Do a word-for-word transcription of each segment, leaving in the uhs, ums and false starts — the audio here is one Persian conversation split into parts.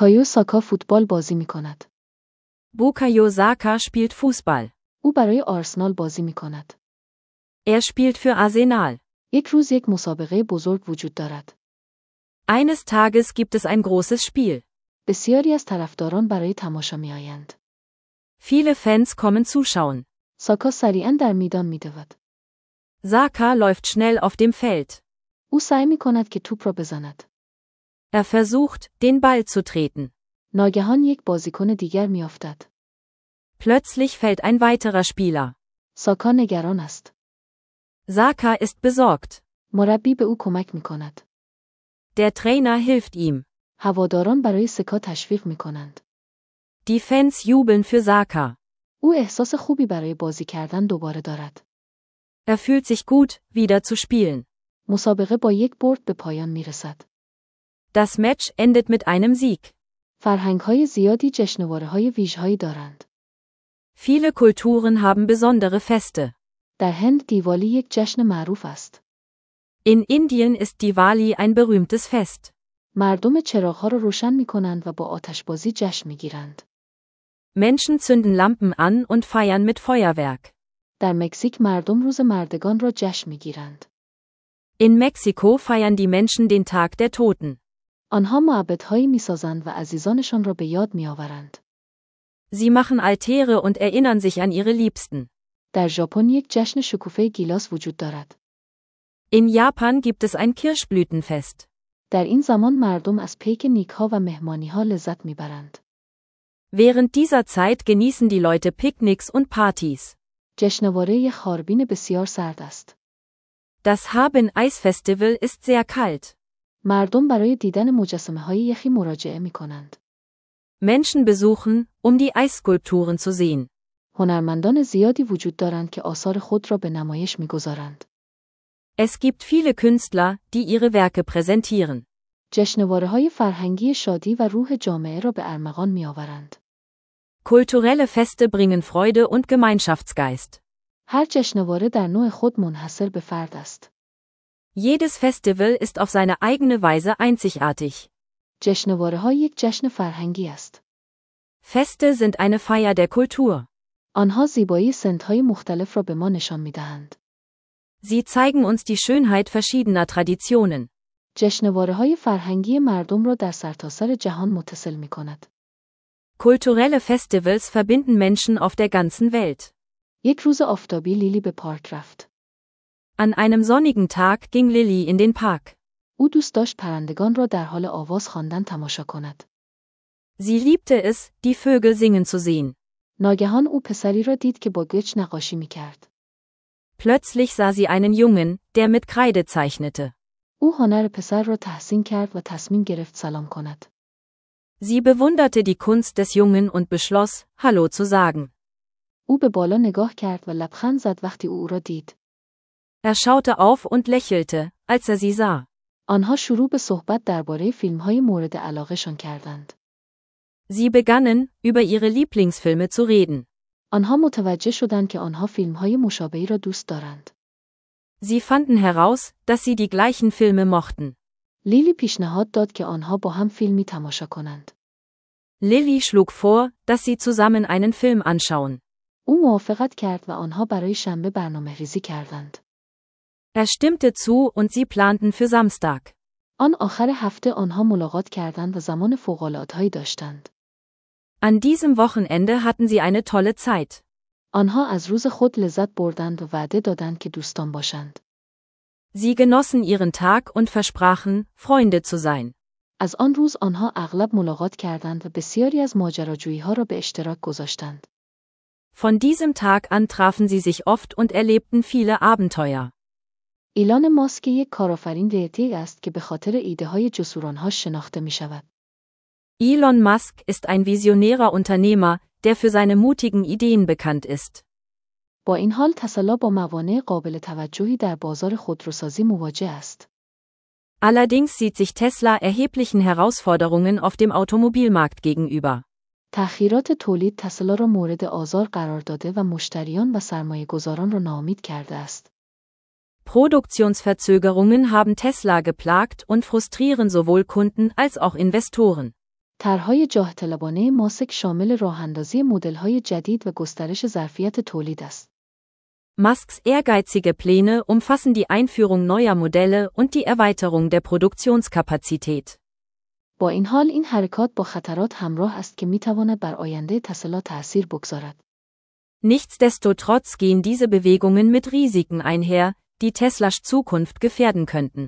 بوکایو ساکا فوتبال بازی می کند. Bukayo Saka spielt Fußball. او برای آرسنال بازی می کند. Er spielt für Arsenal. یک روز یک مسابقه بزرگ وجود دارد. Eines Tages gibt es ein großes Spiel. بسیاری از طرفداران برای تماشا می آیند. Viele Fans kommen zuschauen. ساکا سریعاً در میدان می دود. Saka läuft schnell auf dem Feld. او سعی می کند که توپ را بزند. Er versucht, den Ball zu treten. ناگهان یک بازیکن دیگر می افتد. Plötzlich fällt ein weiterer Spieler. ساکا نگران است. Saka ist besorgt. مربی به او کمک می کند. Der Trainer hilft ihm. هواداران برای ساکا تشویق می کنند. Die Fans jubeln für Saka. او احساس خوبی برای بازی کردن دوباره دارد. Er fühlt sich gut, wieder zu spielen. مسابقه با یک برد به پایان می رسد. Das Match endet mit einem Sieg. فرهنگ‌های زیادی جشنواره‌های ویژه‌ای دارند. Viele Kulturen haben besondere Feste. در هند دیوالی یک جشن معروف است. In Indien ist Diwali ein berühmtes Fest. مردم چراغ‌ها را روشن می‌کنند و با آتشبازی جشن می‌گیرند. Menschen zünden Lampen an und feiern mit Feuerwerk. در مکزیک مردم روز مردگان را جشن می‌گیرند. In Mexiko feiern die Menschen den Tag der Toten. آنها معبدهایی می‌سازند و عزیزانشان را به یاد می‌آورند. Sie machen Altäre und erinnern sich an ihre Liebsten. در ژاپن یک جشن شکوفه گیلاس وجود دارد. In Japan gibt es ein Kirschblütenfest. در این زمان مردم از پیک نیک‌ها و مهمانی‌ها لذت می‌برند. Während dieser Zeit genießen die Leute Picknicks und Partys. جشنواره خاربین بسیار سرد است. Das Haben-Eis-Festival ist sehr kalt. مردم برای دیدن مجسمه‌های یخی مراجعه می‌کنند. Menschen besuchen, um die Eisskulpturen zu sehen. هنرمندان زیادی وجود دارند که آثار خود را به نمایش می‌گذارند. Es gibt viele Künstler, die ihre Werke präsentieren. جشنواره‌های فرهنگی شادی و روح جامعه را به ارمغان می‌آورند. Kulturelle Feste bringen Freude und Gemeinschaftsgeist. هر جشنواره در نوع خود منحصر به فرد است. Jedes Festival ist auf seine eigene Weise einzigartig. جشنواره‌ها یک جشن فرهنگی است. Feste sind eine Feier der Kultur. آنها زیبایی سنت‌های مختلف را به ما نشان می‌دهند. Sie zeigen uns die Schönheit verschiedener Traditionen. جشنواره‌های فرهنگی مردم را در سرتاسر جهان متصل می‌کند. Kulturelle Festivals verbinden Menschen auf der ganzen Welt. یک روز آفتابی لیلی به پارک رفت. An einem sonnigen Tag ging Lilly in den Park. او دوست داشت پرندگان را در حال آواز خواندن تماشا کند. Sie liebte es, die Vögel singen zu sehen. ناگهان او پسری را دید که با گچ نقاشی می‌کرد. Plötzlich sah sie einen Jungen, der mit Kreide zeichnete. او هنر پسر را تحسین کرد و تصمیم گرفت سلام کند. Sie bewunderte die Kunst des Jungen und beschloss, Hallo zu sagen. او به بالا نگاه کرد و لبخند زد وقتی او او را دید. Er schaute auf und lächelte, als er sie sah. آنها شروع به صحبت درباره فیلم‌های مورد علاقه‌شان کردند. Sie begannen, über ihre Lieblingsfilme zu reden. آنها متوجه شدند که آنها فیلم‌های مشابهی را دوست دارند. Sie fanden heraus, dass sie die gleichen Filme mochten. لیلی پیشنهاد داد که آنها با هم فیلمی تماشا کنند. Lilly schlug vor, dass sie zusammen einen Film anschauen. او موافقت کرد و آنها برای شنبه برنامه‌ریزی کردند. Er stimmte zu und sie planten für Samstag. آن آخر هفته آنها ملاقات کردند و زمان فوق‌العاده‌ای داشتند. An diesem Wochenende hatten sie eine tolle Zeit. آنها از روز خود لذت بردند و وعده دادند که دوستان باشند. Sie genossen ihren Tag und versprachen, Freunde zu sein. از آن روز آنها اغلب ملاقات کردند و بسیاری از ماجراجویی‌ها را به اشتراک گذاشتند. Von diesem Tag an trafen sie sich oft und erlebten viele Abenteuer. ایلان ماسک یک کارآفرین ریاضی است که به خاطر ایده‌های جسوران‌هاش شناخته می‌شود. Elon Musk ist ein visionärer Unternehmer, der für seine mutigen Ideen bekannt ist. با این حال تسلا با موانع قابل توجهی در بازار خودروسازی مواجه است. Allerdings sieht sich Tesla erheblichen Herausforderungen auf dem Automobilmarkt gegenüber. تأخیرات تولید تسلا را مورد آزار قرار داده و مشتریان و سرمایه‌گذاران را ناامید کرده است. Produktionsverzögerungen haben Tesla geplagt und frustrieren sowohl Kunden als auch Investoren. طرح‌های جاه طلبانه ماسک شامل راه‌اندازی مدل‌های جدید و گسترش ظرفیت تولید است. Musks ehrgeizige Pläne umfassen die Einführung neuer Modelle und die Erweiterung der Produktionskapazität. با این حال این حرکات با خطرات همراه است که می‌تواند بر آینده تسلا تأثیر بگذارد. Nichtsdestotrotz gehen diese Bewegungen mit Risiken einher, die Teslas Zukunft gefährden könnten.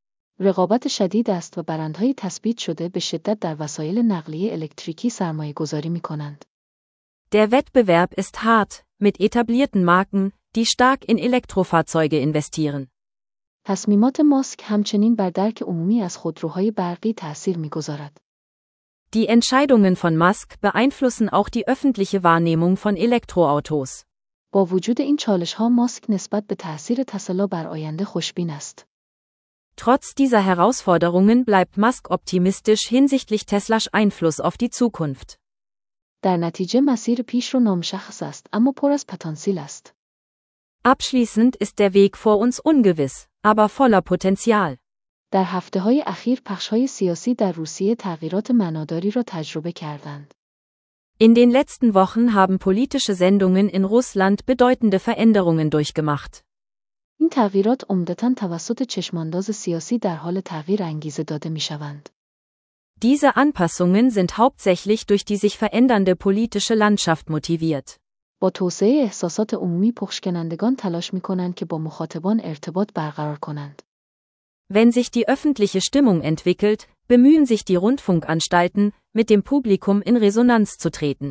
رقابت شدید است و برندهای تثبیت شده به شدت در وسایل نقلیه الکتریکی سرمایه‌گذاری می‌کنند. Der Wettbewerb ist hart, mit etablierten Marken, die stark in Elektrofahrzeuge investieren. تصمیمات ماسک همچنین بر درک عمومی از خودروهای برقی تأثیر می‌گذارد. Die Entscheidungen von Musk beeinflussen auch die öffentliche Wahrnehmung von Elektroautos. با وجود این چالش‌ها ماسک نسبت به تأثیر تسلا بر آینده خوشبین است. Trotz dieser Herausforderungen bleibt Musk optimistisch hinsichtlich Teslas Einfluss auf die Zukunft. در نتیجه مسیر پیش رو نامشخص است اما پر از پتانسیل است. Abschließend ist der Weg vor uns ungewiss, aber voller Potenzial. در هفته‌های اخیر پخش‌های سیاسی در روسیه تغییرات معناداری را تجربه کردند. In den letzten Wochen haben politische Sendungen in Russland bedeutende Veränderungen durchgemacht. این تغییرات عمدتاً توسط چشمانداز سیاسی در حال تغییر انگیزه داده می‌شوند. Diese Anpassungen sind hauptsächlich durch die sich verändernde politische Landschaft motiviert. با توسعه احساسات عمومی پخشکنندگان تلاش می‌کنند که با مخاطبان ارتباط برقرار کنند. Wenn sich die öffentliche Stimmung entwickelt, bemühen sich die Rundfunkanstalten, mit dem Publikum in Resonanz zu treten.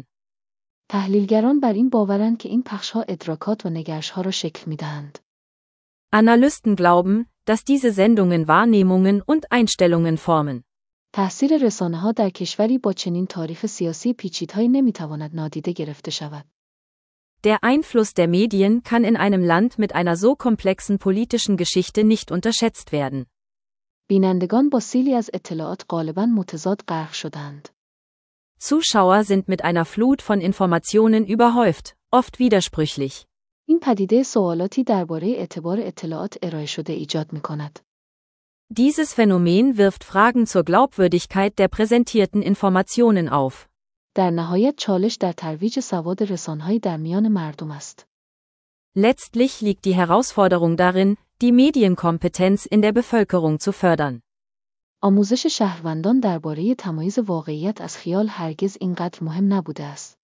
تحلیلگران بر این باورند که این پخش‌ها ادراکات و نگرش‌ها را شکل می‌دهند. Analysten glauben, dass diese Sendungen Wahrnehmungen und Einstellungen formen. تأثیر رسانه‌ها در کشوری با چنین تاریخ سیاسی پیچیده‌ای نمی‌تواند نادیده گرفته شود. Der Einfluss der Medien kann in einem Land mit einer so komplexen politischen Geschichte nicht unterschätzt werden. بینندگان با سیلی از اطلاعات غالباً متضاد غرق شدند. Zuschauer sind mit einer Flut von Informationen überhäuft, oft widersprüchlich. این پدیده سوالاتی درباره اعتبار اطلاعات ارائه شده ایجاد می‌کند. Dieses Phänomen wirft Fragen zur Glaubwürdigkeit der präsentierten Informationen auf. در نهایت چالش در ترویج سواد رسانه‌ای در میان مردم است. Letztlich liegt die Herausforderung darin, die Medienkompetenz in der Bevölkerung zu fördern. آموزش شهروندان درباره تمایز واقعیت از خیال هرگز اینقدر مهم نبوده است.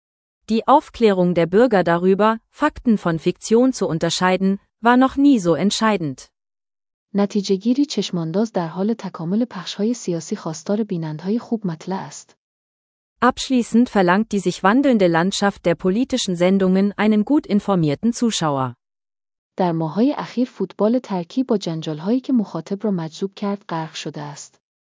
Die Aufklärung der Bürger darüber, Fakten von Fiktion zu unterscheiden, war noch nie so entscheidend. نتیجه‌گیری چشمانداز در حال تکامل پخش‌های سیاسی خواستار بینندهای خوب مطلع است. Abschließend verlangt die sich wandelnde Landschaft der politischen Sendungen einen gut informierten Zuschauer. در ماه‌های اخیر فوتبال ترکی با جنجال‌هایی که مخاطب را مجذوب کرد غرق شده است.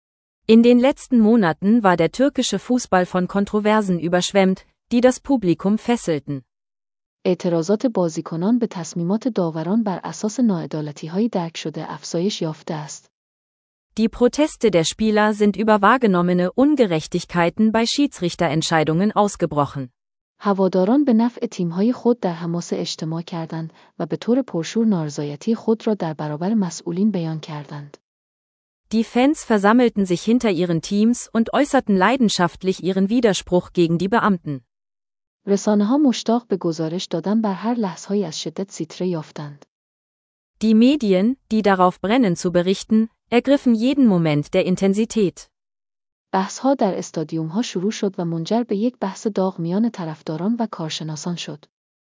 In den letzten Monaten war der türkische Fußball von Kontroversen überschwemmt, die das Publikum fesselten. اعتراضات بازیکنان به تصمیمات داوران بر اساس ناعدالتی‌های درک شده افزایش یافته است. Die Proteste der Spieler sind über wahrgenommene Ungerechtigkeiten bei Schiedsrichterentscheidungen ausgebrochen. هواداران به نفع تیم‌های خود در حماسه اجتماع کردند و به طور پرشور نارضایتی خود را در برابر مسئولین بیان کردند. Die Fans versammelten sich hinter ihren Teams und äußerten leidenschaftlich ihren Widerspruch gegen die Beamten. رسانه‌ها مشتاق به گزارش دادن بر هر لحظه‌ای از شدت سیطره یافتند. Die Medien, die darauf brennen zu berichten, ergriffen jeden Moment der Intensität. بحث‌ها در استادیوم‌ها شروع شد و منجر به یک بحث داغ میان طرفداران و کارشناسان شد.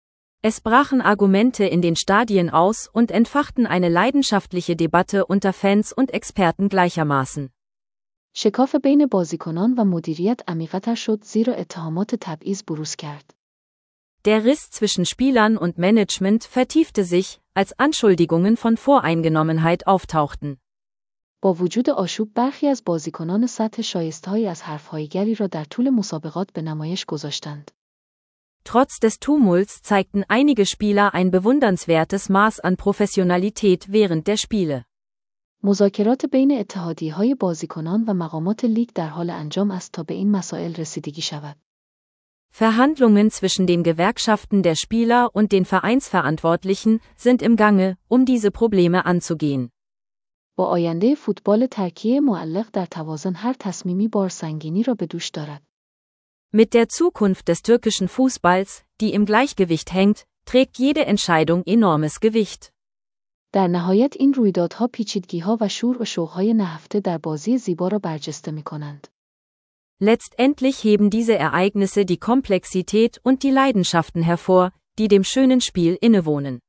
Es brachen Argumente in den Stadien aus und entfachten eine leidenschaftliche Debatte unter Fans und Experten gleichermaßen. شکاف بین بازیکنان و مدیریت عمیق‌تر شد زیرا اتهامات تبعیض بروز کرد. Der Riss zwischen Spielern und Management vertiefte sich, als Anschuldigungen von Voreingenommenheit auftauchten. با وجود آشوب برخی از بازیکنان سطح شایسته‌ای از حرف‌هایگری را در طول مسابقات به نمایش گذاشتند. Trotz des Tumults zeigten einige Spieler ein bewundernswertes Maß an Professionalität während der Spiele. مذاکرات بین اتحادیه‌های بازیکنان و مقامات لیگ در حال انجام است تا به این مسائل رسیدگی شود. Verhandlungen zwischen den Gewerkschaften der Spieler und den Vereinsverantwortlichen sind im Gange, um diese Probleme anzugehen. با آینده فوتبال ترکیه معلق در توازن هر تصمیمی بار سنگینی را به دوش دارد. Mit der Zukunft des türkischen Fußballs, die im Gleichgewicht hängt, trägt jede Entscheidung enormes Gewicht. در نهایت این رویدادها پیچیدگی‌ها و شور و شوق‌های نهفته در بازی زیبا را برجسته می‌کنند. Letztendlich heben diese Ereignisse die Komplexität und die Leidenschaften hervor, die dem schönen Spiel innewohnen.